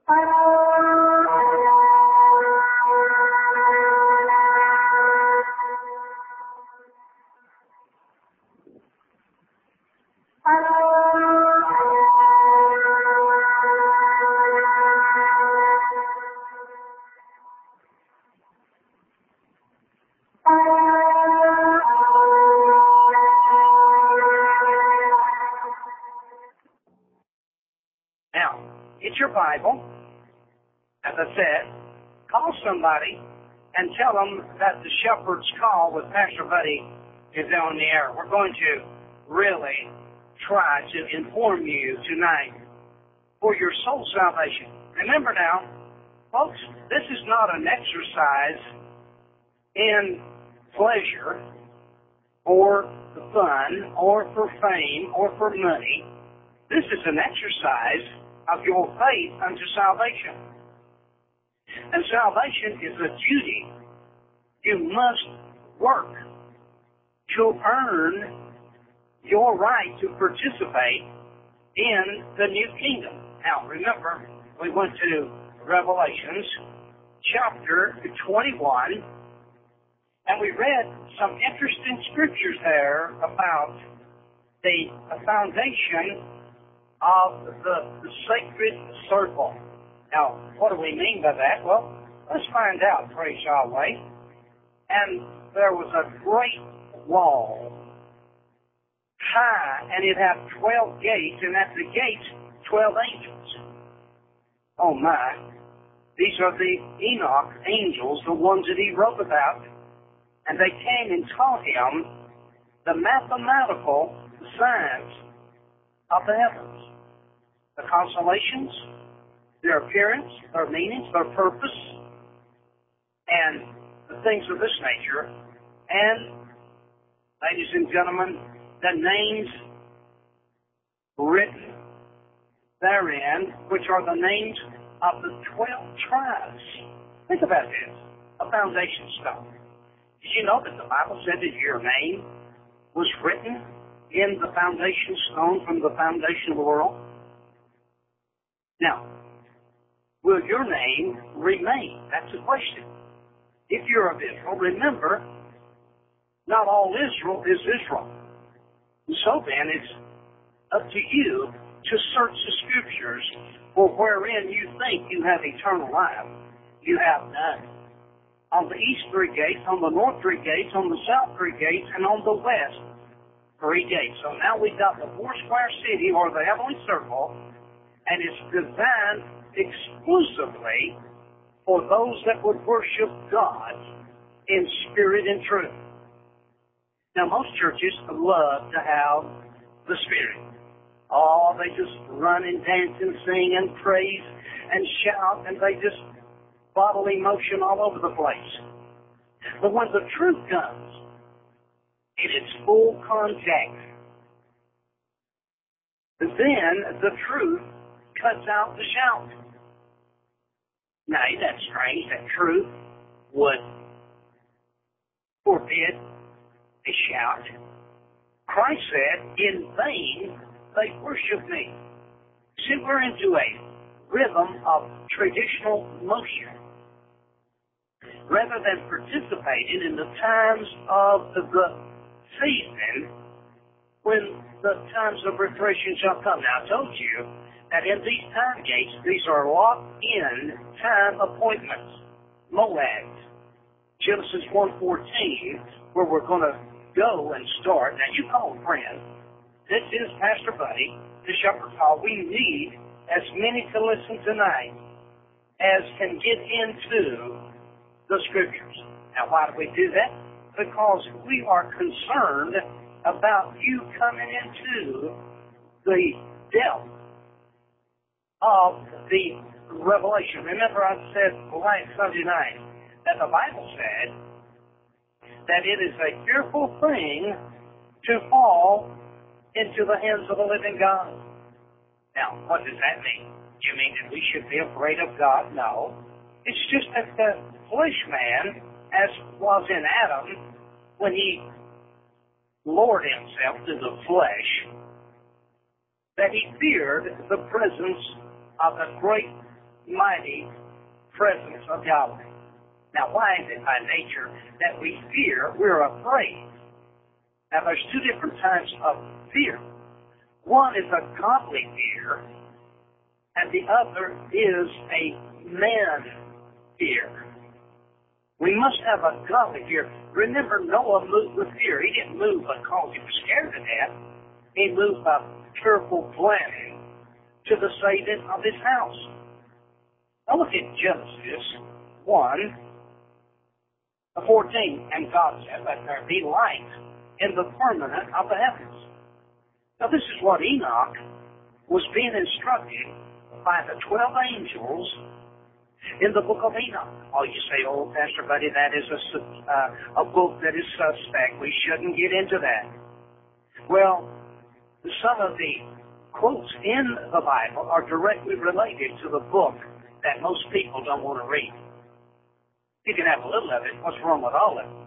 Now, get your Bible. As I said, call somebody and tell them that the Shepherd's Call with Pastor Buddy is on the air. We're going to really try to inform you tonight for your soul salvation. Remember now, folks, this is not an exercise in pleasure or fun or for fame or for money. This is an exercise of your faith unto salvation. And salvation is a duty. You must work to earn your right to participate in the new kingdom. Now, remember, we went to Revelations chapter 21, and we read some interesting scriptures there about the foundation of the sacred circle. Now, what do we mean by that? Well, let's find out, praise Yahweh. And there was a great wall, high, and it had 12 gates, and at the gates, 12 angels. Oh my, these are the Enoch angels, the ones that he wrote about, and they came and taught him the mathematical science of the heavens, the constellations, their appearance, their meanings, their purpose, and the things of this nature. And, ladies and gentlemen, the names written therein, which are the names of the 12 tribes. Think about this, a foundation stone. Did you know that the Bible said that your name was written in the foundation stone from the foundation of the world? Now, will your name remain? That's the question. If you're of Israel, remember, not all Israel is Israel. So then, it's up to you to search the Scriptures for wherein you think you have eternal life. You have none. On the east 3 gates, on the north 3 gates, on the south 3 gates, and on the west 3 gates. So now we've got the 4-square city, or the heavenly circle, and it's designed exclusively for those that would worship God in spirit and truth. Now, most churches love to have the Spirit. Oh, they just run and dance and sing and praise and shout, and they just bottle emotion all over the place. But when the truth comes, in its full context, then the truth cuts out the shout. Now, ain't that strange that truth would forbid a shout? Christ said, in vain they worship me. See, we're into a rhythm of traditional motion rather than participating in the times of the season when the times of refreshing shall come. Now, I told you that in these time gates, these are locked-in time appointments, moads. Genesis 1:14, where we're going to go and start. Now, you call a friend. This is Pastor Buddy, the Shepherd's Call. We need as many to listen tonight as can get into the Scriptures. Now, why do we do that? Because we are concerned about you coming into the depth of the revelation. Remember, I said last Sunday night that the Bible said that it is a fearful thing to fall into the hands of the living God. Now, what does that mean? You mean that we should be afraid of God? No. It's just that the flesh man, as was in Adam, when he lowered himself to the flesh, that he feared the presence of the great mighty presence of Yahweh. Now, why is it by nature that we fear? We're afraid. Now, there's two different types of fear. One is a godly fear, and the other is a man fear. We must have a godly fear. Remember, Noah moved with fear. He didn't move because he was scared to death. He moved by careful planning to the saving of his house. Now look at Genesis 1:14. And God said, let there be light in the firmament of the heavens. Now this is what Enoch was being instructed by the 12 angels in the book of Enoch. Oh, you say, oh, Pastor Buddy, that is a book that is suspect. We shouldn't get into that. Well, some of the quotes in the Bible are directly related to the book that most people don't want to read. You can have a little of it. What's wrong with all of it?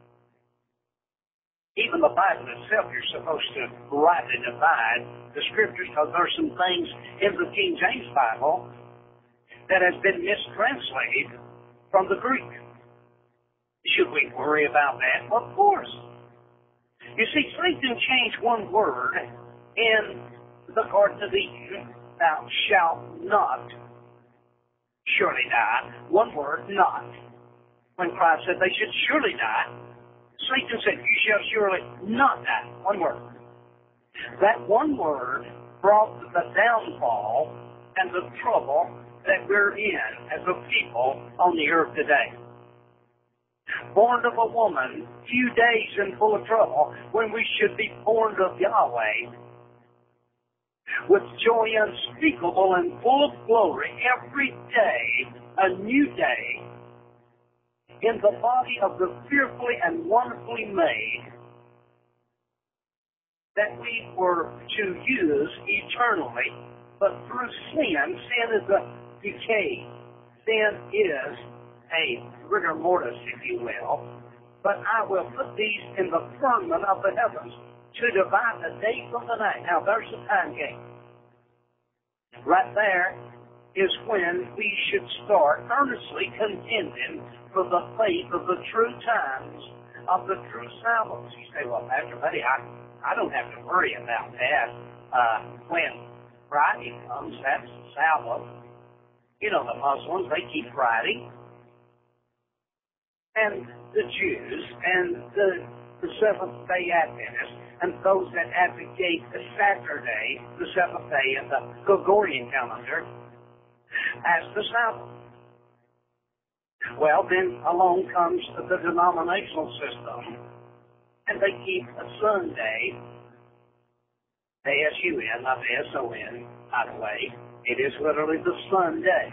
Even the Bible itself, you're supposed to rightly divide the Scriptures, because there are some things in the King James Bible that has been mistranslated from the Greek. Should we worry about that? Well, of course. You see, Satan changed one word in the Garden of Eden. Thou shalt not surely die. One word, not. When Christ said they should surely die, Satan said, you shall surely not die. One word. That one word brought the downfall and the trouble that we're in as a people on the earth today. Born of a woman, few days and full of trouble, when we should be born of Yahweh, with joy unspeakable and full of glory, every day, a new day, in the body of the fearfully and wonderfully made, that we were to use eternally, but through sin is a decay. Sin is a rigor mortis, if you will. But I will put these in the firmament of the heavens to divide the day from the night. Now, there's the time gate. Right there is when we should start earnestly contending for the faith of the true times of the true Sabbaths. You say, well, Pastor Buddy, I don't have to worry about that. When Friday comes, that's the Sabbath. You know, the Muslims, they keep Friday. And the Jews and the Seventh-day Adventists and those that advocate the Saturday, the seventh day of the Gregorian calendar, as the Sabbath. Well, then along comes the denominational system, and they keep a Sunday, A-S-U-N, not S-O-N, by the way. It is literally the Sunday.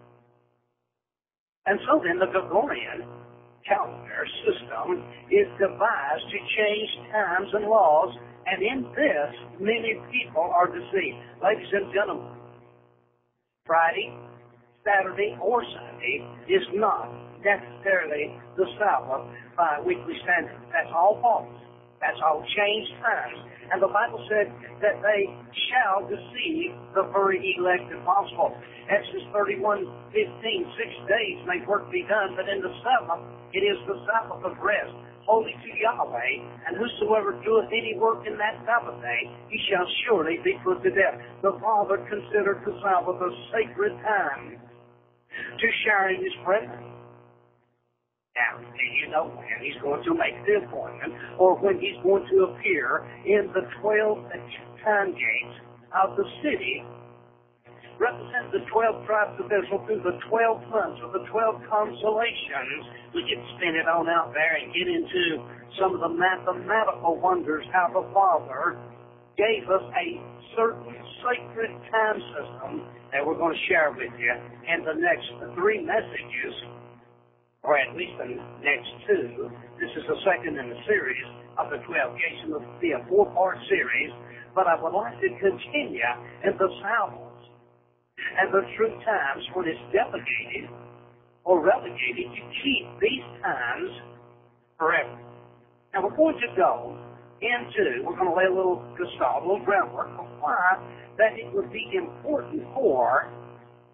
And so then the Gregorian calendar system is devised to change times and laws, and in this, many people are deceived. Ladies and gentlemen, Friday, Saturday, or Sunday is not necessarily the Sabbath by weekly standards. That's all false. That's all changed times. And the Bible said that they shall deceive the very elect if possible. Exodus 31:15, 6 days may work be done, but in the seventh it is the Sabbath of rest, holy to Yahweh, and whosoever doeth any work in that Sabbath day, he shall surely be put to death. The Father considered the Sabbath a sacred time to share in His presence. Now, you know when He's going to make the appointment, or when He's going to appear in the 12 time gates of the city, represent the 12 tribes of Israel through the 12 months of the 12 consolations. We could spin it on out there and get into some of the mathematical wonders how the Father gave us a certain sacred time system that we're going to share with you in the next 3 messages, or at least the next 2. This is the second in the series of the 12 gates. It will be a 4-part series, but I would like to continue in the Sabbaths and the true times when it's delegated or relegated to keep these times forever. Now we're going to go into, we're going to lay a little gestalt, a little groundwork for why that it would be important for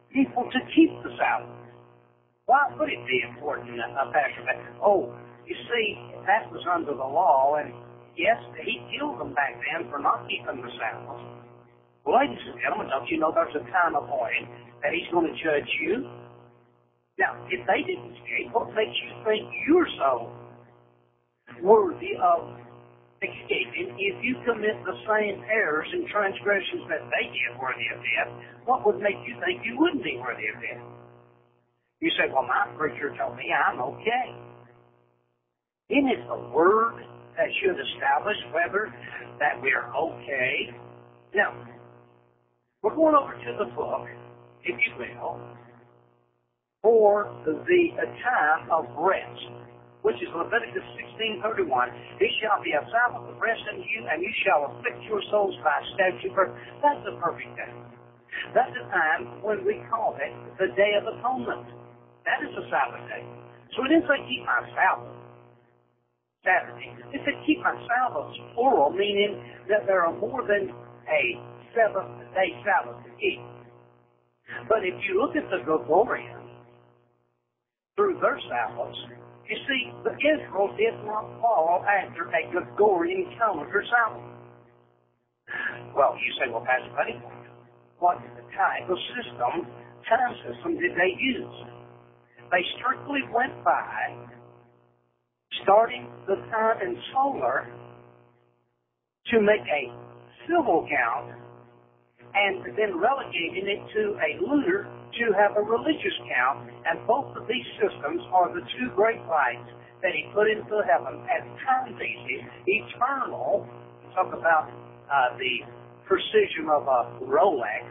people to keep the Sabbath. Why would it be important, Pastor? Oh, you see, that was under the law, and yes, he killed them back then for not keeping the Sabbath. Well, ladies and gentlemen, don't you know there's a time appointed that he's going to judge you? Now, if they didn't escape, what makes you think you're so worthy of escaping? If you commit the same errors and transgressions that they did worthy of death, what would make you think you wouldn't be worthy of death? You say, well, my preacher told me I'm okay. Isn't it the Word that should establish whether that we're okay? Now, we're going over to the book, if you will, for the time of rest, which is Leviticus 16:31. It shall be a Sabbath of rest unto you, and you shall afflict your souls by statute. That's the perfect time. That's the time when we call it the Day of Atonement. That is a Sabbath day. So it didn't say keep my Sabbath Saturday. It said keep my Sabbaths plural, meaning that there are more than a 7-day Sabbath to keep. But if you look at the Gregorian, through their Sabbaths, you see, the Israel did not follow after a Gregorian calendar Sabbath. Well, you say, well, Pastor Buddy, what type of time system did they use? They strictly went by starting the time in solar to make a civil count and then relegating it to a lunar to have a religious count. And both of these systems are the two great lights that he put into heaven as timepieces, eternal. Talk about the precision of a Rolex.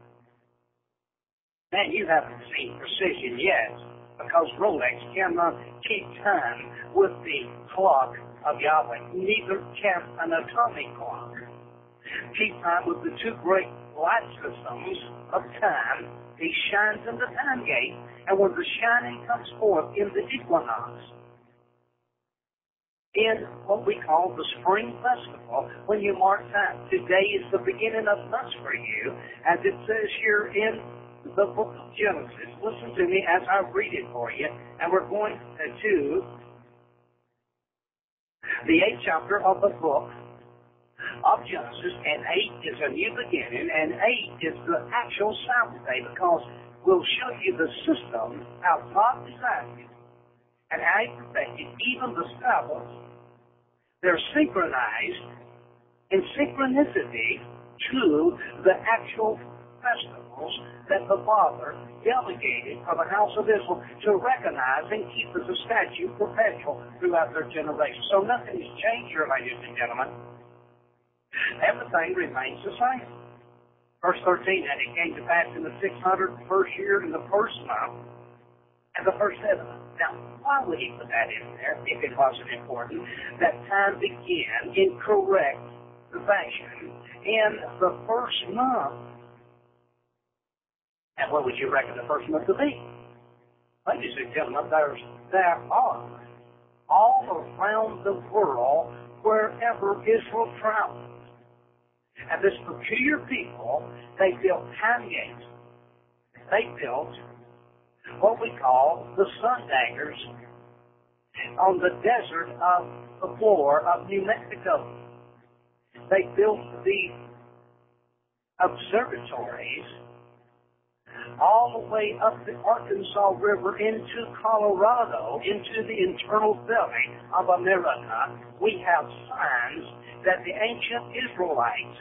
Man, you haven't seen precision yet, because Rolex cannot keep time with the clock of Yahweh. Neither can an atomic clock keep time with the two great light systems of time. He shines in the time gate, and when the shining comes forth in the equinox, in what we call the spring festival, when you mark time, today is the beginning of months for you, as it says here in the book of Genesis. Listen to me as I read it for you, and we're going to the 8th chapter of the book of Genesis, and 8 is a new beginning, and 8 is the actual Sabbath day, because we'll show you the system, how God designed it, and how He perfected even the Sabbaths. They're synchronized in synchronicity to the actual festivals that the Father delegated for the house of Israel to recognize and keep as a statute perpetual throughout their generations. So nothing has changed here, ladies and gentlemen. Everything remains the same. Verse 13, and it came to pass in the 601st year in the first month, and the first 7 months. Now, why would he put that in there if it wasn't important? That time began in correct fashion in the first month. And what would you reckon the first month to be? Ladies and gentlemen, there are all around the world, wherever Israel travels. And this peculiar people, they built time gates. They built what we call the sun daggers on the desert of the floor of New Mexico. They built the observatories all the way up the Arkansas River into Colorado, into the internal belly of America. We have signs that the ancient Israelites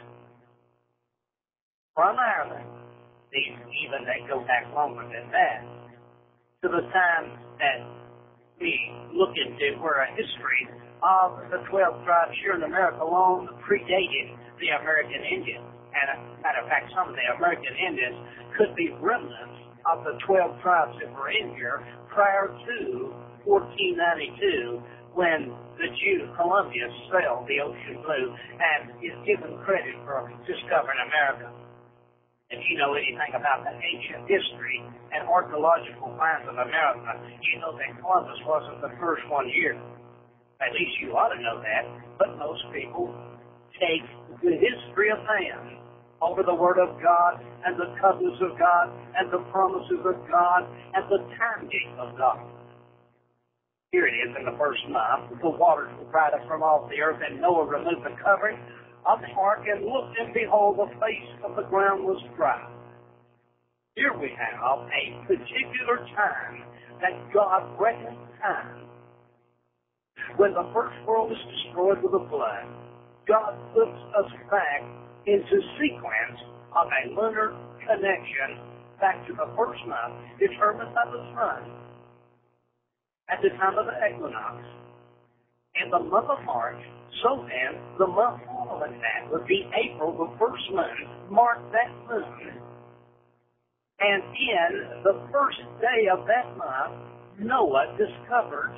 from Ireland, even they go back longer than that, to the time that we look into where a history of the 12 tribes here in America long predated the American Indians. And as a matter of fact, some of the American Indians could be remnants of the 12 tribes that were in here prior to 1492, when the Jew Columbus sailed the ocean blue and is given credit for discovering America. If you know anything about the ancient history and archaeological finds of America, you know that Columbus wasn't the first one here. At least you ought to know that. But most people take the history of man over the Word of God and the covenants of God and the promises of God and the time gate of God. Here it is in the first month. The waters were dried up from off the earth, and Noah removed the covering of the ark and looked, and behold, the face of the ground was dry. Here we have a particular time that God reckons time. When the first world is destroyed with a flood, God puts us back into sequence of a lunar connection back to the first month determined by the sun at the time of the equinox in the month of March. So then, the month following that would be April, the first moon, marked that moon. And in the first day of that month, Noah discovered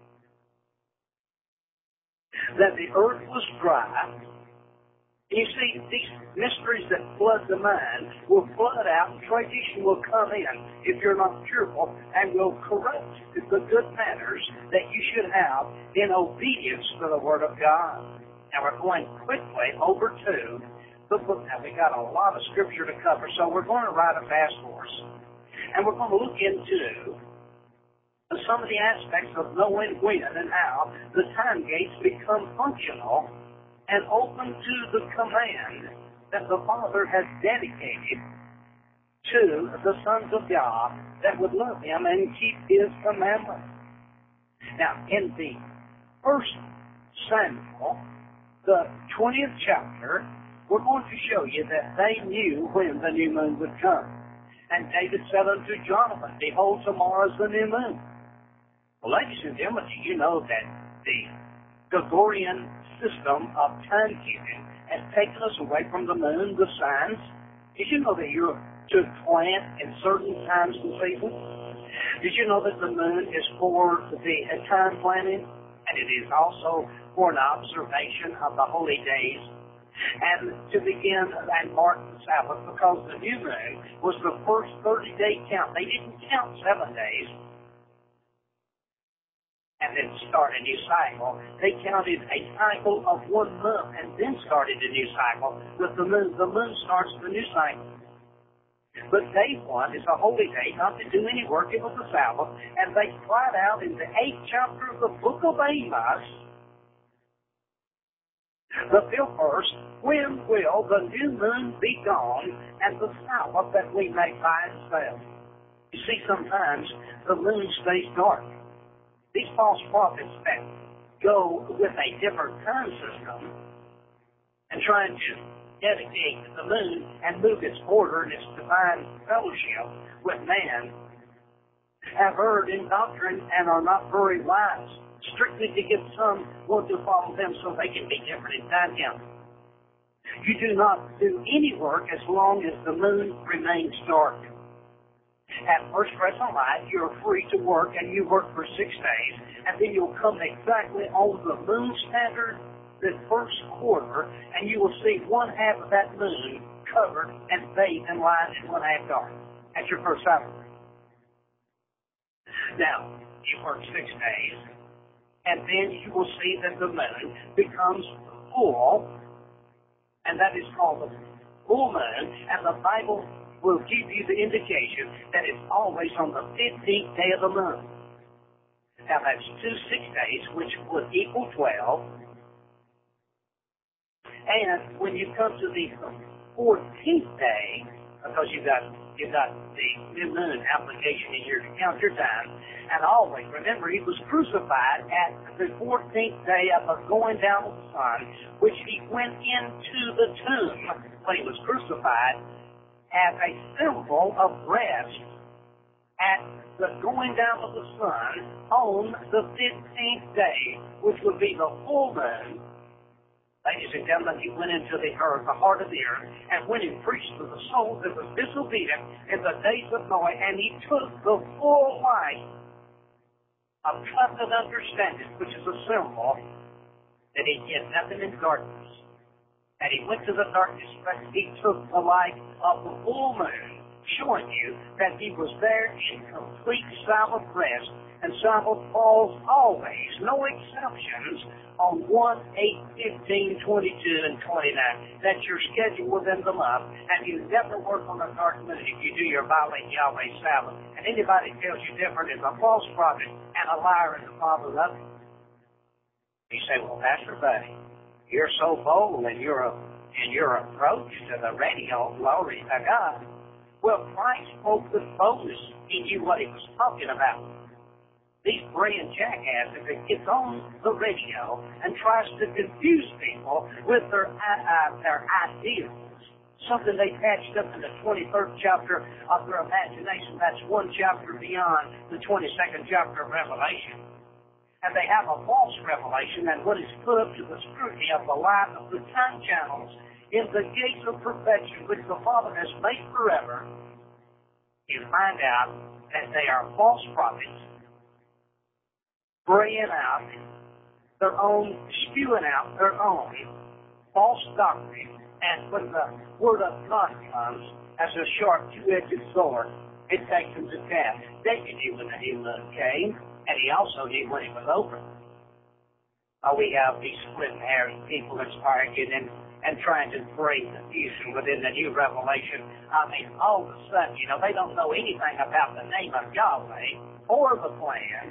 that the earth was dry. You see, these mysteries that flood the mind will flood out, and tradition will come in if you're not careful, and will corrupt the good manners that you should have in obedience to the Word of God. Now we're going quickly over to the book. Now we got a lot of scripture to cover, so we're going to ride a fast horse, and we're going to look into some of the aspects of knowing when and how the time gates become functional and open to the command that the Father has dedicated to the sons of God that would love Him and keep His commandments. Now, in the first Samuel, the 20th chapter, we're going to show you that they knew when the new moon would come. And David said unto Jonathan, behold, tomorrow is the new moon. Well, ladies and gentlemen, do you know that the Gregorian system of timekeeping has taken us away from the moon, the signs? Did you know that you're to plant in certain times and seasons? Did you know that the moon is for the time planting? And it is also for an observation of the holy days. And to begin and mark the Sabbath, because the new moon was the first 30-day count. They didn't count 7 days and then start a new cycle. They counted a cycle of 1 month and then started a new cycle with the moon. The moon starts the new cycle. But day 1 is a holy day, not to do any work. It was the Sabbath. And they cried out in the 8th chapter of the book of Amos, the 5th verse, when will the new moon be gone and the Sabbath that we may buy and sell? You see, sometimes the moon stays dark. These false prophets that go with a different time system and trying to dedicate the moon and move its order and its divine fellowship with man have erred in doctrine and are not very wise, strictly to get some want to follow them so they can be different in time counting. You do not do any work as long as the moon remains dark. At First Crescent Light, you're free to work, and you work for 6 days, and then you'll come exactly on the moon standard, the first quarter, and you will see 1/2 of that moon covered and bathed in light and 1/2 dark. That's your first Sabbath. Now, you work 6 days, and then you will see that the moon becomes full, and that is called the full moon, and the Bible will give you the indication that it's always on the 15th day of the month. Now that's 2 6 days, which would equal 12. And when you come to the 14th day, because you've got the new moon application in here to count your time, and always remember he was crucified at the 14th day of the going down of the sun, which he went into the tomb when he was crucified, as a symbol of rest at the going down of the sun on the 15th day, which would be the full moon. Ladies and gentlemen, he went into the earth, the heart of the earth, and went and preached to the soul that was disobedient in the days of Noah, and he took the full light of covenant understanding, which is a symbol that he did nothing in darkness. And he went to the darkness, but he took the light of the full moon showing you that he was there in complete Sabbath rest, and Sabbath falls always, no exceptions, on 1, 8, 15, 22, and 29. That's your schedule within the month, and you never work on a dark moon if you do your violate Yahweh's Sabbath. And anybody tells you different is a false prophet and a liar and the father of it. You say, well, Pastor Buddy, you're so bold in your approach to the radio, glory to God. Well, Christ spoke with boldness. He knew what he was talking about. These brand jackasses that gets on the radio and tries to confuse people with their ideals, something they patched up in the 23rd chapter of their imagination. That's one chapter beyond the 22nd chapter of Revelation. And they have a false revelation, and what is put up to the scrutiny of the light of the time channels in the gates of perfection, which the Father has made forever, you find out that they are false prophets, spraying out their own, spewing out their own false doctrine, and when the Word of God comes as a sharp two-edged sword, it takes them to task. David knew when the new moon came, and he also knew when it was over. We have these split-haired people that's arguing and trying to bring confusion within the new revelation. I mean, all of a sudden, they don't know anything about the name of Yahweh or the plan,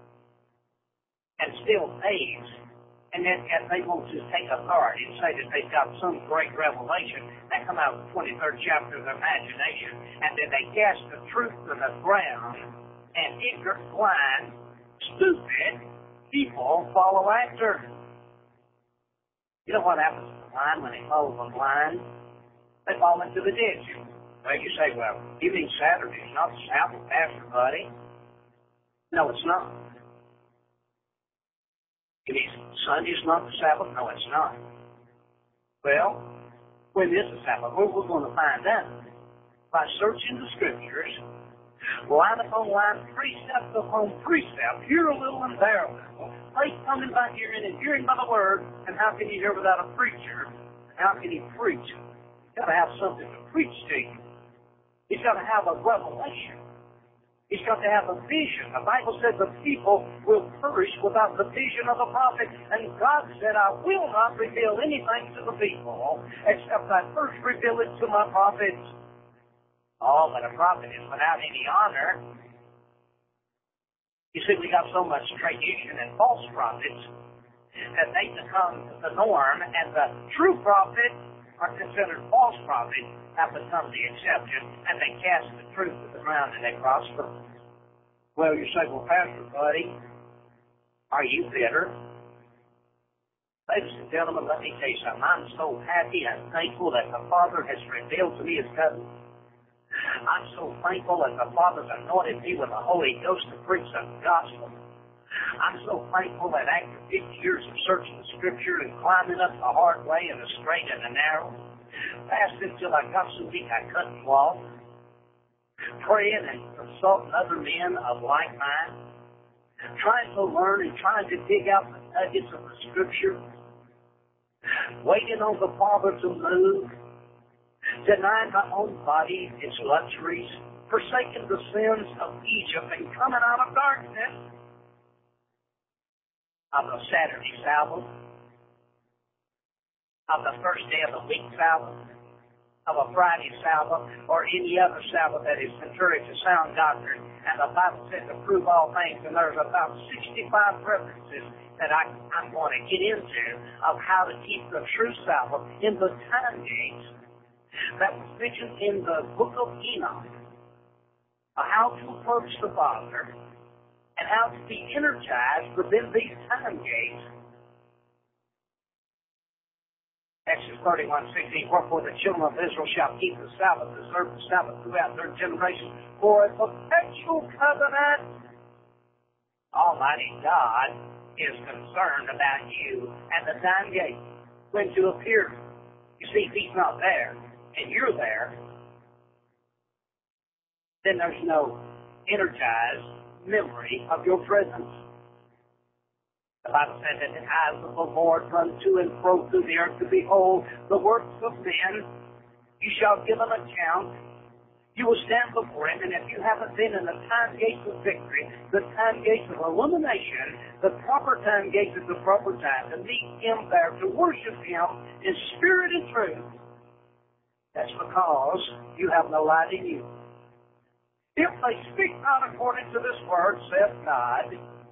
and still babes. And then if they want to take authority and say that they've got some great revelation, they come out of the 23rd chapter of their imagination, and then they cast the truth to the ground, and ignorant, blind, stupid people follow after. You know what happens to the blind when they follow the blind? They fall into the ditch. Well, you say, well, you mean Saturday's not the Sabbath, Pastor Buddy? No, it's not. You mean Sunday's not the Sabbath? No, it's not. Well, when is the Sabbath? Well, we're going to find out by searching the Scriptures, line upon line, precept upon precept, here a little and there a little, faith coming by hearing and hearing by the Word. And how can you hear without a preacher? How can he preach? He's got to have something to preach to you. He's got to have a revelation. He's got to have a vision. The Bible said the people will perish without the vision of the prophet. And God said, I will not reveal anything to the people except I first reveal it to my prophets. Oh, but a prophet is without any honor. You see, we got so much tradition and false prophets that they become the norm, and the true prophet are considered false prophets have become the exception, and they cast the truth to the ground and they prosper. Well, you say, well, Pastor Buddy, are you bitter? Ladies and gentlemen, let me tell you something. I'm so happy and thankful that the Father has revealed to me His covenant. I'm so thankful that the Father's anointed me with the Holy Ghost to preach the gospel. I'm so thankful that after 50 years of searching the Scripture and climbing up the hard way and the straight and the narrow, fasting till I got so weak I couldn't walk, praying and consulting other men of like mind, trying to learn and trying to dig out the nuggets of the Scripture, waiting on the Father to move, denying my own body its luxuries, forsaking the sins of Egypt and coming out of darkness, of the Saturday Sabbath, of the first day of the week Sabbath, of a Friday Sabbath, or any other Sabbath that is contrary to sound doctrine. And the Bible says to prove all things, and there's about 65 references that I'm going to get into of how to keep the true Sabbath in the time gates that was mentioned in the book of Enoch, how to approach the Father, and how to be energized within these time gates. Exodus 31:16, wherefore the children of Israel shall keep the Sabbath, observe the Sabbath throughout their generations, for a perpetual covenant. Almighty God is concerned about you and the time gate when to appear. You see, if He's not there, and you're there, then there's no energized memory of your presence. The Bible says that the eyes of the Lord run to and fro through the earth to behold the works of men. You shall give an account. You will stand before Him, and if you haven't been in the time gates of victory, the time gates of illumination, the proper time gates at the proper time, to meet Him there, to worship Him in spirit and truth, that's because you have no light in you. If they speak not according to this word, saith God,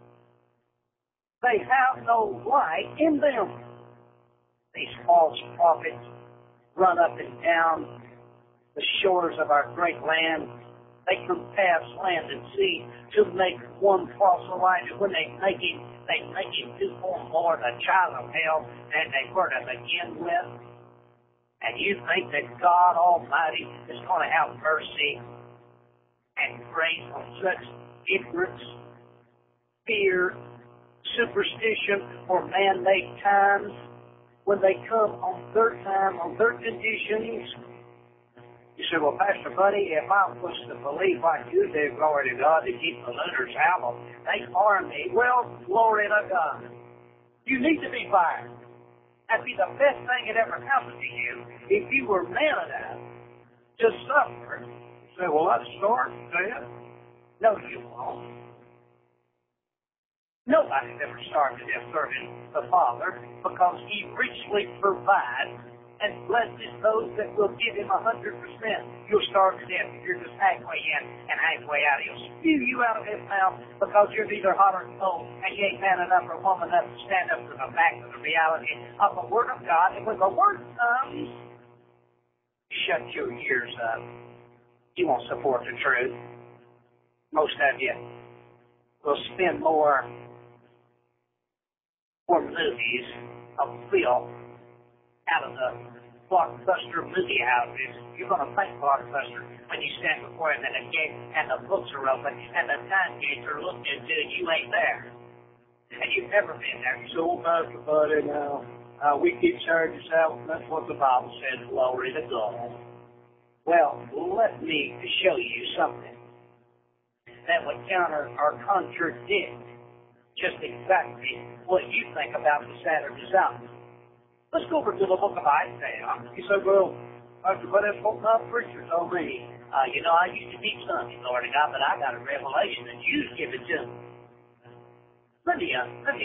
they have no light in them. These false prophets run up and down the shores of our great land. They compass land and sea to make one false Elijah. When they make him do more the child of hell than they were to begin with. And you think that God Almighty is going to have mercy and grace on such ignorance, fear, superstition, or man-made times when they come on their time, on their conditions? You say, well, Pastor Buddy, if I was to believe like you do, glory to God, to keep the looters out, they harm me. Well, glory to God. You need to be fired. That'd be the best thing that ever happened to you if you were man enough to suffer. You say, well, that's short, man. No, you won't. Nobody's ever starved to death serving the Father because He richly provides and blesses those that will give Him 100%. You'll starve to death if you're just halfway in and halfway out. He'll spew you out of His mouth because you're neither hot or cold, and you ain't man enough or woman enough to stand up to the fact of the reality of the Word of God. And when the Word comes, shut your ears up. You won't support the truth. Most of you will spend more for movies of filth out of the blockbuster movie houses. You're going to think blockbuster when you stand before Him and the gate and the books are open and the time gates are looking into it. You ain't there. And you've never been there. So, Pastor Buddy, now, we keep serving out. That's what the Bible says. Glory to God. Well, let me show you something that would counter or contradict just exactly what you think about the Saturday Sabbath. Let's go over to the book of Isaiah. You say, well, Pastor, but that's what my preacher told me. I used to teach Sunday, Lord of God, but I got a revelation that you've given to me. Let me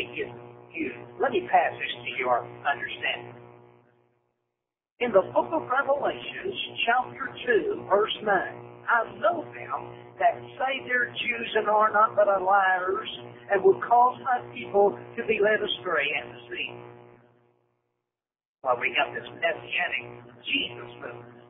pass this to your understanding. In the book of Revelation, chapter 2, verse 9, I know them that say they're Jews and are not but are liars, and will cause my people to be led astray and deceived. Well, we got this Messianic Jesus movement.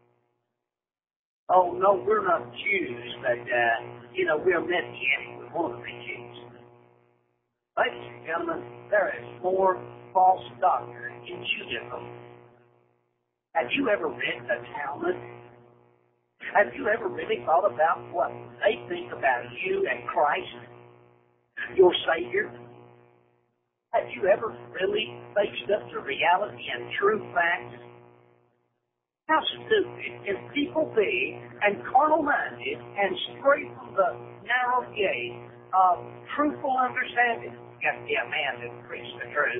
Oh, no, we're not Jews, but, we're Messianic. We want to be Jews. Ladies and gentlemen, there is more false doctrine in Judaism. Have you ever read the Talmud? Have you ever really thought about what they think about you and Christ, your Savior? Have you ever really faced up to reality and true facts? How stupid can people be and carnal-minded and straight from the narrow gate of truthful understanding? You got to be a man to preach the truth.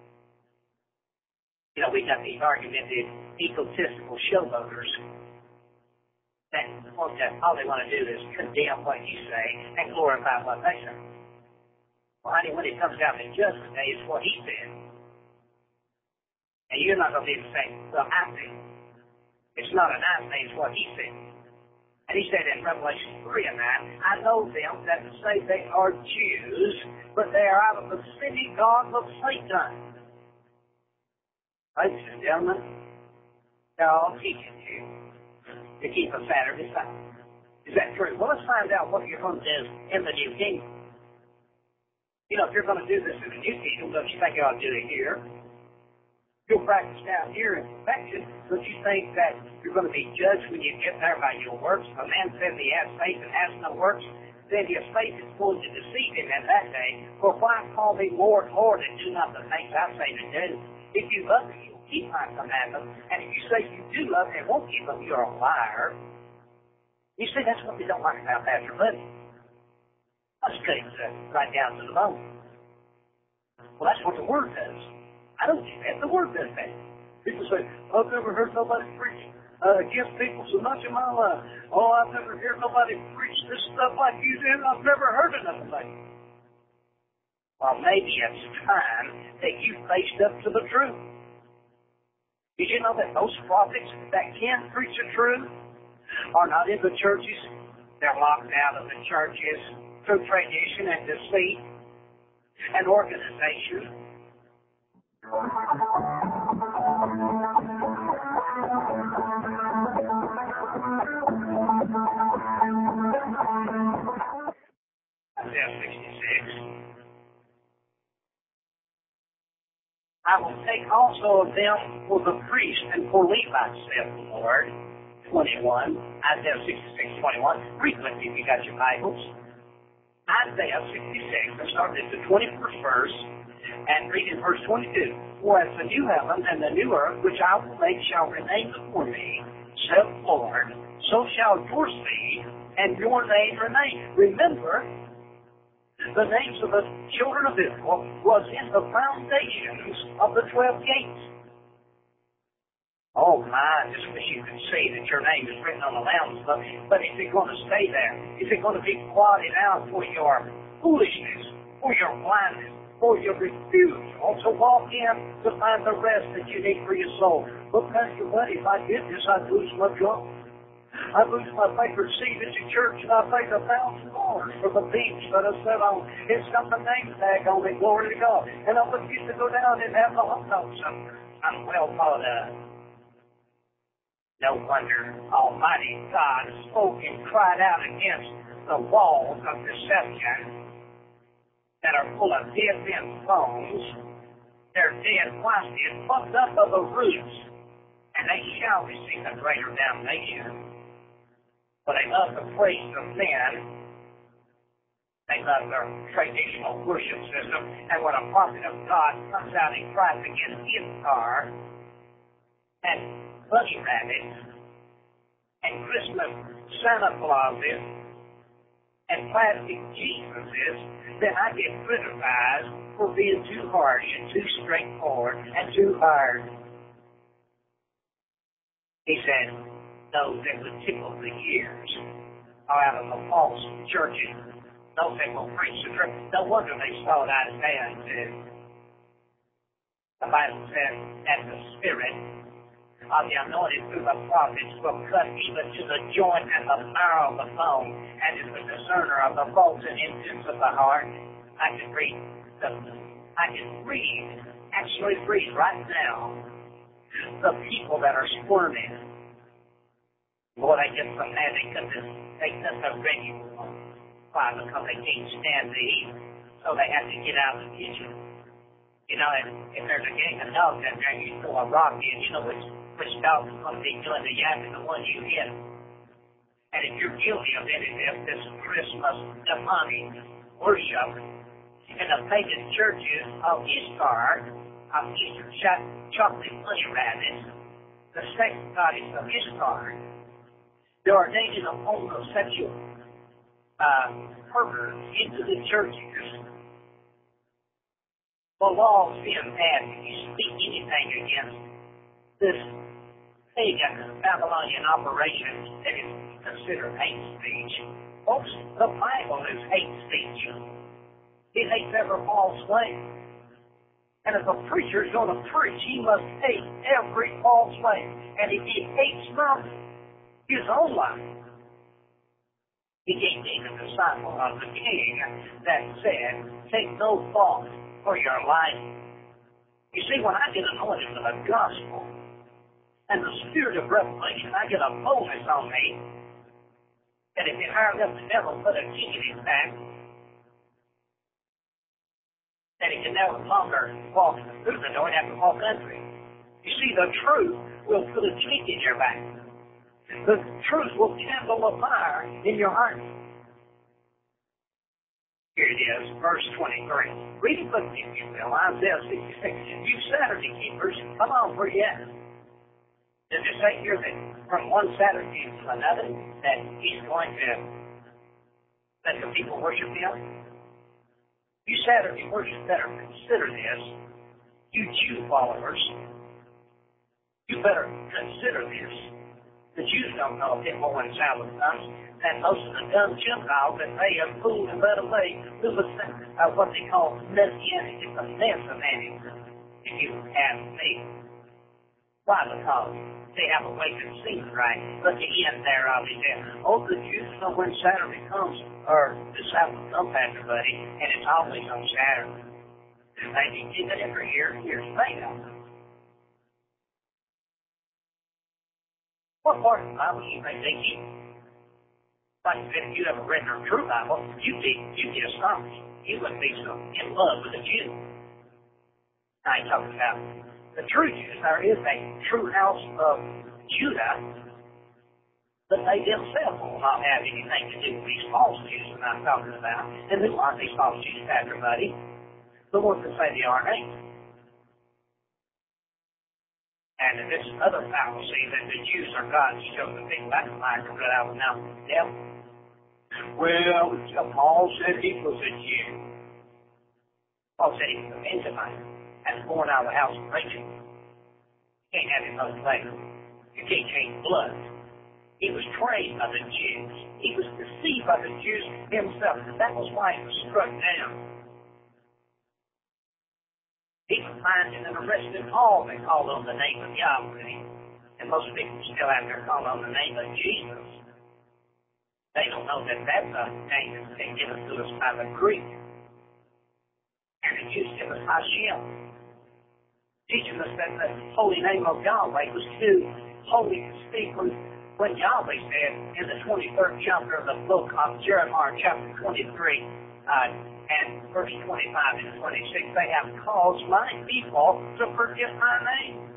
We got these argumentative, egotistical showboaters that all they want to do is condemn what you say and glorify what they say. Well, honey, when it comes down to judgment day, it's what He said. And you're not going to be the same. Well, I think it's not an I say, it's what He said. And He said in Revelation 3 and 9, I know them that say they are Jews, but they are out of the synagogue of Satan. Ladies and gentlemen, they're all teaching you to keep a Saturday Sabbath. Is that true? Well, let's find out what you're going to do in the New Kingdom. If you're going to do this in the New Kingdom, don't you think you ought to do it here? You'll practice down here in perfection, but you think that you're going to be judged when you get there by your works? If a man says he has faith and has no works, then his faith is going to deceive him in that day. For why call me Lord, Lord, and do not the things I say to do? If you love me, you'll keep my commandments. And if you say you do love me and won't keep them, you're a liar. You see, that's what we don't like about Pastor Buddy. Let's cut him right down to the bone. Well, that's what the Word does. I don't do that. The Word does that. People say, I've never heard nobody preach against people so much in my life. Oh, I've never heard nobody preach this stuff like you do. I've never heard of nothing like it. Well, maybe it's time that you faced up to the truth. Did you know that those prophets that can preach the truth are not in the churches? They're locked out of the churches through tradition and deceit and organization. Isaiah 66. I will take also of them for the priest and for Levites, saith the Lord. 21. Isaiah 66:21. Read with me if you got your Bibles. Isaiah 66. Let's start at the 21st verse and read in verse 22. For as the new heaven and the new earth which I will make shall remain before me, saith the Lord, so shall your seed and your name remain. Remember, the names of the children of Israel was in the foundations of the 12 gates. Oh my, just wish you could see that your name is written on the Lamb's book. But is it going to stay there? Is it going to be blotted out for your foolishness, for your blindness, for your refusal to walk in to find the rest that you need for your soul? But Pastor Buddy, if I did this, I'd lose my job. I'd lose my favorite seat at the church, and I'd pay $1,000 for the bench that I sat on. It's got the name tag on it, glory to God. And I would used to go down and have the hot dog supper. I'm well thought of. No wonder Almighty God spoke and cried out against the walls of deception that are full of dead men's bones. They're dead plastic, plucked up of the roots, and they shall receive a greater damnation. But they love the praise of men. They love their traditional worship system. And when a prophet of God comes out and cries against Ishtar and bunny rabbits and Christmas Santa Clauses and plastic Jesuses, then I get criticized for being too harsh and too straightforward and too hard. He said, those that would tickle the ears are out of the false churches. Those that will preach the truth. No wonder they saw Isaiah and said, the Bible says that the Spirit of the anointed through the prophets will cut even to the joint and the marrow of the bone, and is the discerner of the thoughts and intents of the heart. I can actually read right now the people that are squirming. Boy, they get so mad they cut the regular fire because they can't stand the heat, so they have to get out of the kitchen. You know, if there's a gang of dogs out there and you throw a rock in, you know which dog is going to be doing the yapping, the one you hit. And if you're guilty of any of this Christmas demonic worship in the pagan churches of Ishtar, of Eastern chocolate bunny rabbits, the sex goddess of Ishtar, they are ordained a homosexual perverts into the churches. The law is being passed if you speak anything against this pagan Babylonian operation that is considered hate speech. Folks, the Bible is hate speech. It hates every false way. And if a preacher is going to preach, he must hate every false way. And if he hates not his own life, he gave me the disciple of the king that said, take no thought for your life. You see, when I get anointed with the gospel and the spirit of revelation, I get a boldness on me that if it hired up the devil put a key in his back, that he can no longer walk through the door and have to walk under it. You see, the truth will put a chink in your back. The truth will kindle a fire in your heart. Here it is, verse 23. Read it with me, if you will. Isaiah 66. You Saturday keepers, come on, where you at? Does it say here that from one Saturday to another that he's going to let the people worship him? You Saturday worship better consider this. You Jew followers, you better consider this. The Jews don't know a bit more when Sabbath comes than most of the dumb Gentiles that they have fooled and led away to what they call messianic. It's a mess of anarchy, if you ask me. Why? Because they have a way to see right. But the end thereof is there. Oh, the Jews know when Saturday comes, or the Sabbath comes, Pastor Buddy, and it's always on Saturday. They did it every year. Here's later. What part of the Bible do you think they keep? Like if you ever read their true Bible, you'd be astonished. You wouldn't be so in love with a Jew. I ain't talking about the true Jews. There is a true house of Judah, but they themselves will not have anything to do with these false Jews that I'm talking about. And who are these false Jews, Pastor Buddy? The ones that say they aren't named. And this other fallacy that the Jews are God's chosen people, that's like a red out of the mountain. Yeah. Well, Paul said he was a Jew. Paul said he was a Benjamite and born out of the house of Rachel. You can't have him both ways. You can't change blood. He was trained by the Jews. He was deceived by the Jews himself. That was why he was struck down. He was blinded and arrested all that called on the name of Yahweh. And most people still out there call on the name of Jesus. They don't know that that's a name that's been given to us by the Greek. And it used to us Hashem, teaching us that the holy name of Yahweh was too holy to speak when Yahweh said in the 23rd chapter of the book of Jeremiah, chapter 23, and verse 25 and 26, they have caused my people to forget my name.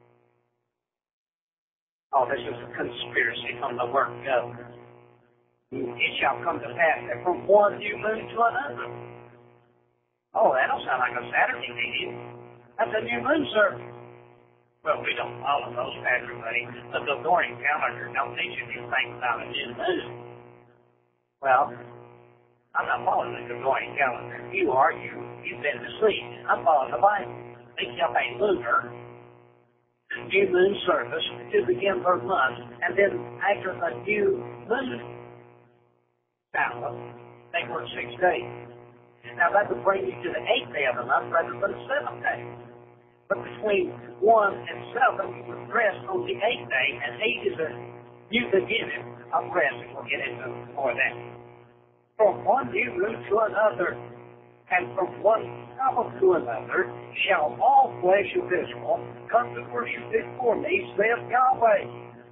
Oh, this is a conspiracy from the word go. It shall come to pass that from one new moon to another. Oh, that don't sound like a Saturday meeting. That's a new moon service. Well, we don't follow those, Pastor Buddy. The Gregorian calendar don't teach you anything about a new moon. Well, I'm not following the Gregorian calendar. You are. You've been asleep. I'm following the Bible. They kept a lunar new moon service to begin their month, and then after the new moon Sabbath, they work 6 days. Now that would bring you to the 8th day of the month rather than the 7th day. But between 1 and 7, you would rest on the 8th day, and 8 is a new beginning of rest. We'll get into more of that. From one new moon to another, and from one Sabbath to another, shall all flesh of Israel come to worship before me, saith Yahweh.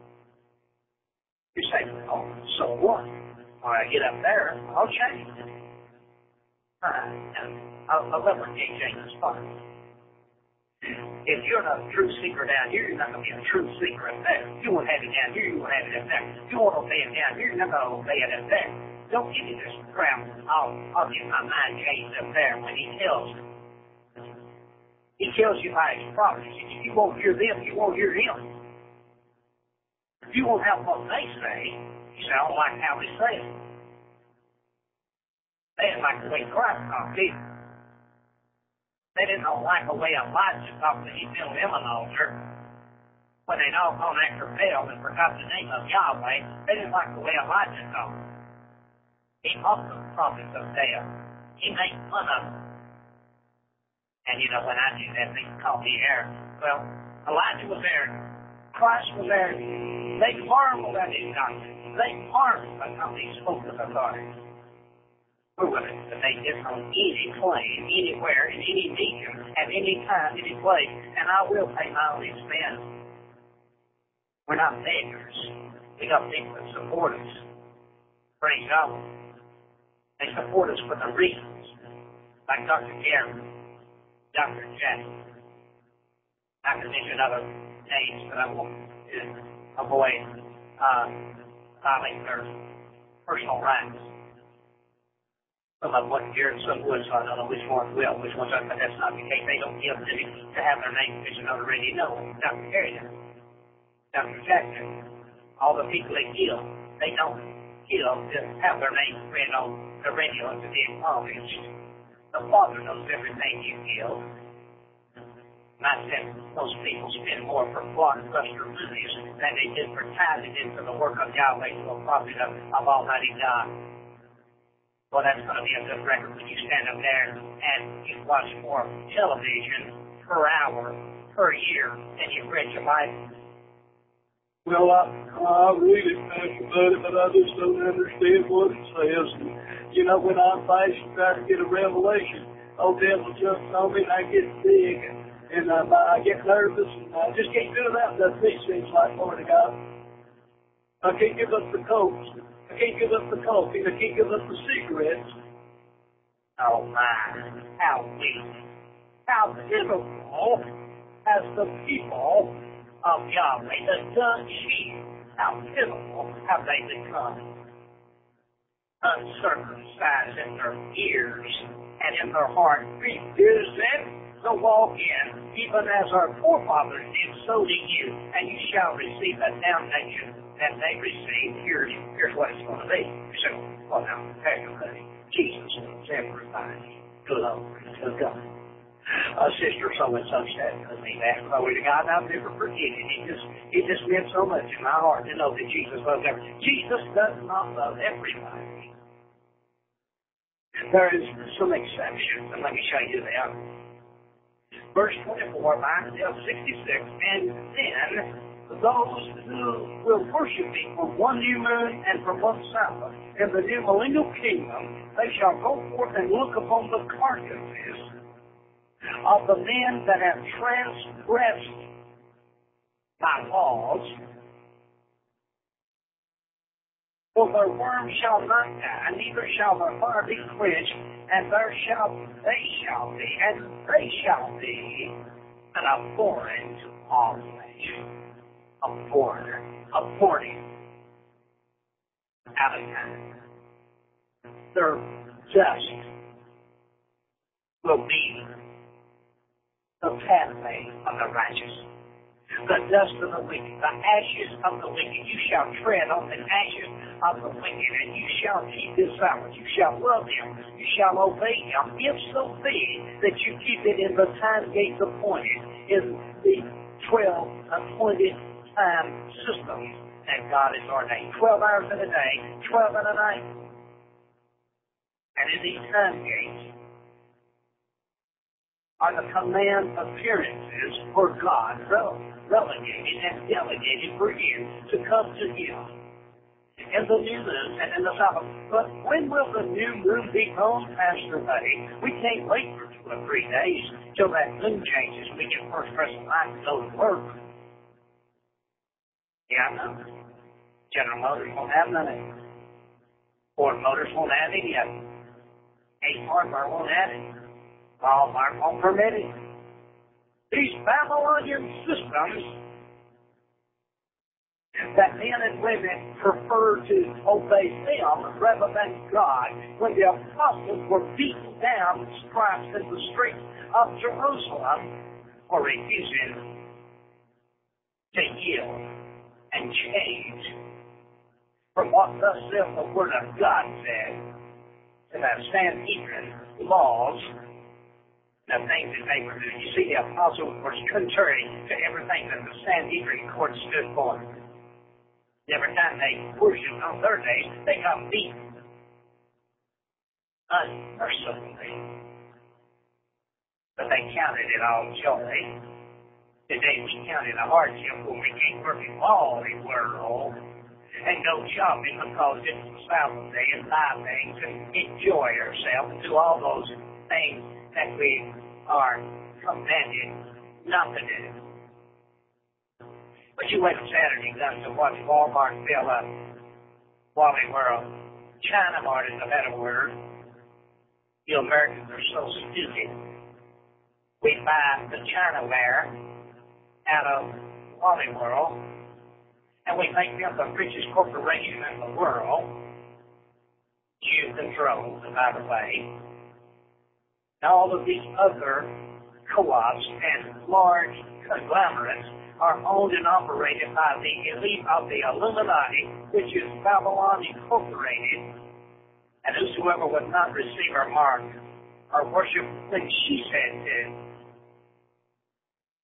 You say, well, so what? When I get up there, I'll change. I'll let my King James spot. If you're not a true seeker down here, you're not going to be a true seeker up there. You won't have it down here, you won't have it up there. You won't obey it down here, you're not going to obey it up there. Don't give me this crap. I'll get my mind changed up there when he tells me. He tells you by his prophets. If you won't hear them, you won't hear him. If you won't have what they say, you say, I don't like how they say it. They didn't like the way Christ talked either. They didn't like the way Elijah talked when he built him an altar. When they all gone after Baal and forgot the name of Yahweh, they didn't like the way Elijah talked. He mocked the prophets of Baal. He made fun of them. And you know, when I do that, they call me Aaron. Well, Elijah was there. Christ was there. They marveled at his doctrine. They marveled at how he spoke with authority. We're willing to make this on any claim, anywhere, in any medium, at any time, any place, and I will pay my own expense. We're not beggars. We got people that support us. Praise God. They support us for the reasons, like Dr. Gary, Dr. Jack. I can mention other names, but I won't avoid violating their personal rights. Some of them wouldn't hear it, some would, so I don't know which ones will, which ones aren't, but that's not the case. They don't give them to have their name mentioned on the radio. No, Dr. Gary, Dr. Jack, all the people they kill, they don't kill to have their names read on the radio and to be acknowledged. The Father knows everything you kill. And I said, those people spend more for blockbuster movies than they did for tithing into the work of Yahweh to the prophet of Almighty God. Well, that's going to be a good record when you stand up there and you watch more television per hour, per year, than you've read your Bible. Well, I read it, Pastor Buddy, but I just don't understand what it says. And, you know, when I'm fasting, trying to get a revelation, devil jumps on me and I get big and I get nervous and I just can't do that. That's me, seems like, Lord of God. I can't give up the coke. I can't give up the coffee. I can't give up the cigarettes. Oh my, how weak, how pitiful as the people of Yahweh, the dumb sheep, how pitiful have they become. Uncircumcised in their ears and in their heart, refusing to walk in, even as our forefathers did, so do you, and you shall receive the damnation that they received. Here's what it's going to be. So, well now, Pastor Buddy, Jesus loves everybody. Glory to God. Sister so-and-so said to me that, glory to God, I've never forgiven. It just meant so much in my heart to know that Jesus loves everybody. Jesus does not love everybody. There is some exceptions, and let me show you that. Verse 24 of Isaiah 66, and then those who will worship me for one new moon and for one Sabbath, in the new millennial kingdom, they shall go forth and look upon the carcasses of the men that have transgressed my laws. For their worm shall not die, neither shall their fire be quenched, and they shall be an abhorring to all flesh. Abhorring. Out of time. Their dust will be the pathway of the righteous. The dust of the wicked, the ashes of the wicked, you shall tread on the ashes of the wicked, and you shall keep his silence. You shall love him. You shall obey him, if so be that you keep it in the time gates appointed, in the 12 appointed time system that God has ordained. 12 hours in a day, 12 in a night. And in these time gates are the command appearances for God relegated and delegated for you to come to him in the new moon and in the Sabbath. But when will the new moon be known, Pastor Buddy? We can't wait for 2 or 3 days till that moon changes. We get first person light to go to work. Yeah, I know. General Motors won't have none of it. Ford Motors won't have any of it. Ace Hardware won't have it. Walmart won't permit it. These Babylonian systems that men and women prefer to obey them rather than God, when the apostles were beaten down with stripes in the streets of Jerusalem for refusing to yield and change from what thus saith the Word of God said to the Sanhedrin laws, the things that they were doing. You see, the apostles were contrary to everything that the Sanhedrin court stood for. Every time they worshiped on their days, they got beaten unmercifully. But they counted it all joy. Today we count it a hardship when we can't work in all the world and go shopping because it's the Sabbath day and buy things and enjoy ourselves and do all those things that we are commanded not to do. But you wait on Saturday night to watch Walmart fill up Wally World. China Mart is a better word. You Americans are so stupid. We buy the Chinaware out of Wally World, and we make them the richest corporation in the world. You control, by the way. And all of these other co-ops and large conglomerates are owned and operated by the elite of the Illuminati, which is Babylon Incorporated. And whosoever would not receive her mark or worship when she said to,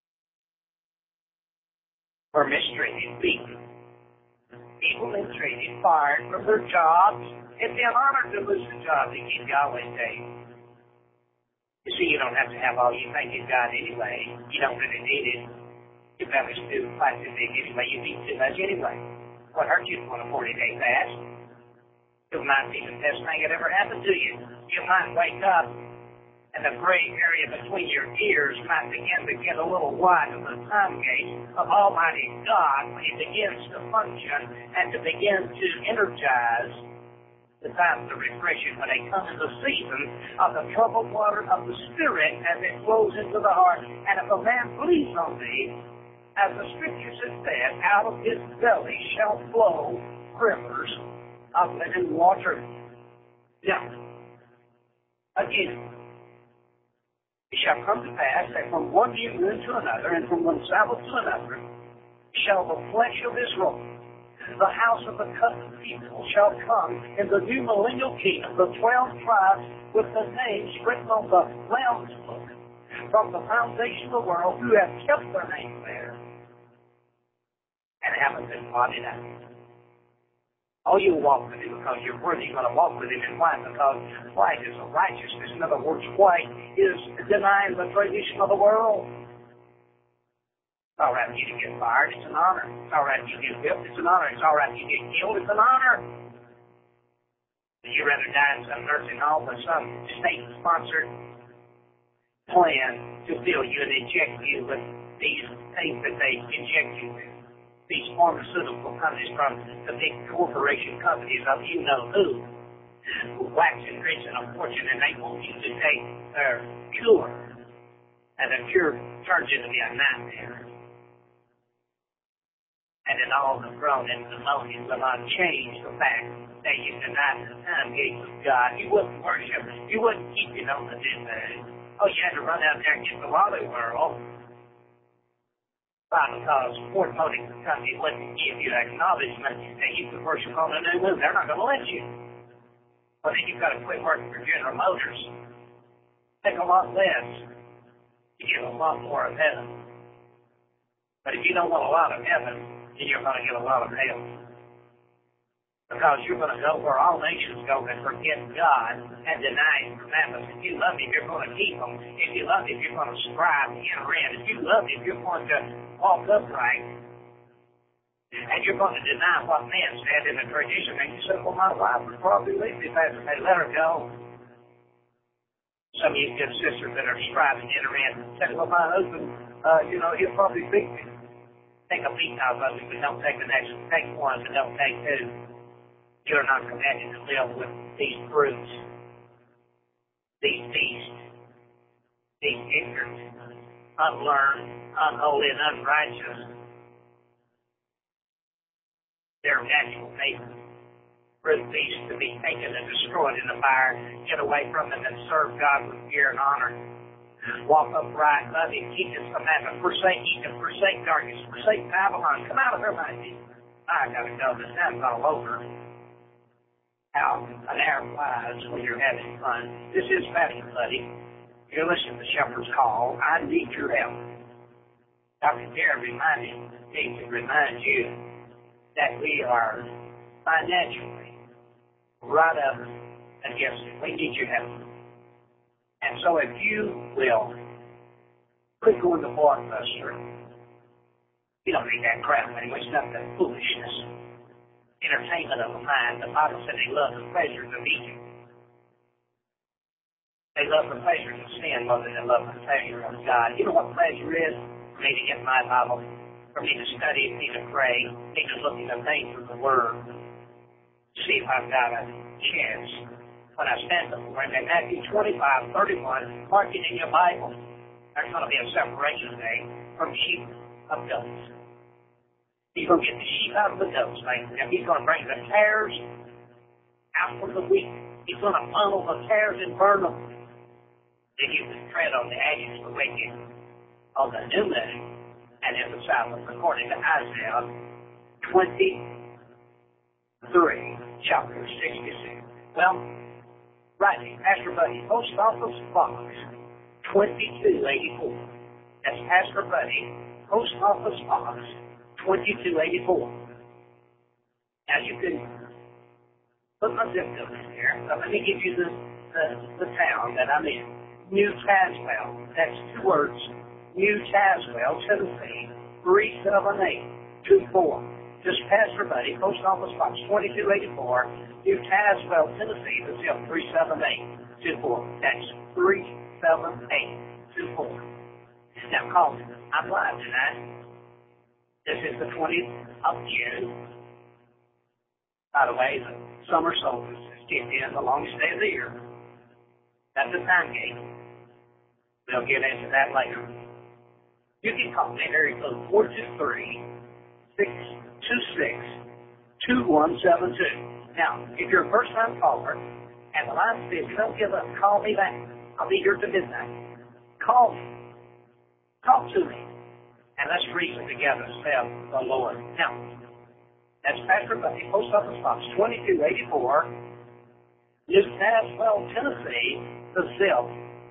were mistreated, beaten, people mistreated, fired from their jobs. It'd be an honor to lose a job to keep Yahweh's day. You see, you don't have to have all you think you've got anyway. You don't really need it. Your belly's too flat, too big anyway. You eat too much anyway. What hurt you on a 40-day fast? It might be the best thing that ever happened to you. You might wake up and the gray area between your ears might begin to get a little wide of the time gate of Almighty God when He begins to function and to begin to energize the times of refreshing when they come in the season of the troubled water of the Spirit as it flows into the heart. And if a man believes on me, as the Scripture says, out of his belly shall flow rivers of living water. Now, again, it shall come to pass that from one new moon to another, and from one Sabbath to another, shall the flesh of Israel, the house of the covenant people, shall come in the new millennial kingdom, the 12 tribes with the names written on the Lamb's book from the foundation of the world, who have kept their name there and haven't been blotted out. Oh, you walk with Him because you're worthy. You're going to walk with Him in white because white is a righteousness. In other words, white is denying the tradition of the world. It's all right for you to get fired. It's an honor. It's all right if you get whipped. It's an honor. It's all right if you get killed. It's an honor. Would you rather die in some nursing home with some state-sponsored plan to fill you and inject you with these things that they inject you with? These pharmaceutical companies from the big corporation companies of you know who wax and rich and a fortune, and they want you to take their cure, and the cure turns into be a nightmare. And then all the grown and the moaning will not change the fact that you denied the time gates of God. You wouldn't worship. You wouldn't keep it on the dinner. Oh, you had to run out there and get the Wally World. Because Ford Motor Company wouldn't give you acknowledgement that you could worship on a new moon. They're not going to let you. Well, then you've got to quit working for General Motors. Take a lot less. You get a lot more of heaven. But if you don't want a lot of heaven, then you're going to get a lot of hell. Because you're going to go where all nations go and forget God and deny His commandments. If you love Him, you're going to keep them. If you love Him, you're going to strive to enter in. If you love Him, you're going to walk upright. And you're going to deny what men said in the tradition. And you say, well, my wife would probably leave me, Pastor. Hey, let her go. Some of you good sisters that are striving to enter in say, well, my husband, he'll probably beat me. Take a beat out of it, but don't take the next. Take one, but don't take two. You're not commanded to live with these brutes, these beasts, these ignorant, unlearned, unholy, and unrighteous. They're natural neighbors. Brute beasts to be taken and destroyed in the fire. Get away from them and serve God with fear and honor. Walk upright, love Him, keep His commandments, forsake Egypt, forsake darkness, forsake Babylon. Come out of her, my people. I got to go. The time's all over. How an arrow flies when you're having fun. This is Pastor Buddy. You're listening to Shepherd's Call. I need your help. Dr. Gary needs to remind you that we are financially right up against it. We need your help. And so if you will quit going to Blockbuster, you don't need that crap anyway. It's not that foolishness. Entertainment of the mind. The Bible said they love the pleasures of Egypt. They love the pleasures of sin more than they love the pleasure of God. You know what pleasure is? For me to get my Bible, for me to study, for me to pray, for me to look at the things of the Word, see if I've got a chance. When I stand before Him in Matthew 25:31, mark it in your Bible. There's going to be a separation day from sheep of goats. He's going to get the sheep out of the goats, man. And He's going to bring the tares out from the wheat. He's going to funnel the tares and burn them. Then you can tread on the ashes of the wicked on the new moon and in the Sabbath, according to Isaiah 23, chapter 66. Well, right here, Pastor Buddy, Post Office Box 2284. That's Pastor Buddy, Post Office Box 2284. Now you can put my zip code in here, but let me give you the town that I'm in. New Tazewell. That's 2 words. New Tazewell, Tennessee, 37824. Just past your buddy, Post Office Box 2284, New Tazewell, Tennessee, the zip 37824. That's 37824. Now call me. I'm live tonight. This is the 20th of June. By the way, the summer solstice has kicked in, the longest day of the year. That's the time gate. We'll get into that later. You can call me at area code 423-626-2172. Now, if you're a first-time caller and the line's busy, don't give up. Call me back. I'll be here till midnight. Call me. Talk to me. And let's reason together, said the Lord. Now, that's Pastor Buddy, Post Office Box 2284, New Tazewell, Tennessee, the zip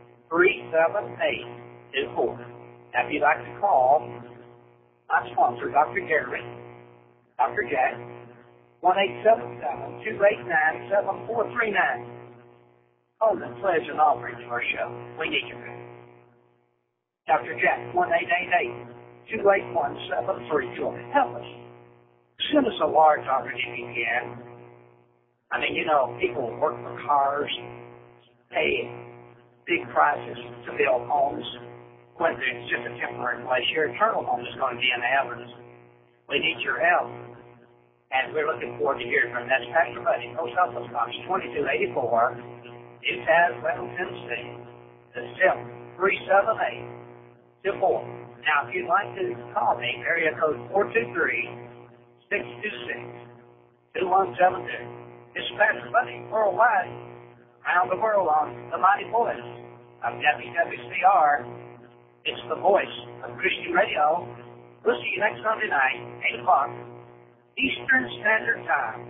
37824. Now, if you'd like to call my sponsor, Dr. Gary, Dr. Jack, 1-877-289-7439. Call the pledge and offering for our show. We need you. Dr. Jack, 1-888-281-7320. Help us. Send us a large offering if you can. I mean, you know, people work for cars, pay big prices to build homes, whether it's just a temporary place. Your eternal home is going to be in heaven. We need your help. And we're looking forward to hearing from you. That's Pastor Buddy, Post Office Box 2284, New Tazewell, Tennessee. The zip 37824. Now, if you'd like to call me, area code 423-626-2172. It's Pastor Buddy worldwide, around the world on the mighty voice of WWCR. It's the voice of Christian Radio. We'll see you next Sunday night, 8 o'clock, Eastern Standard Time.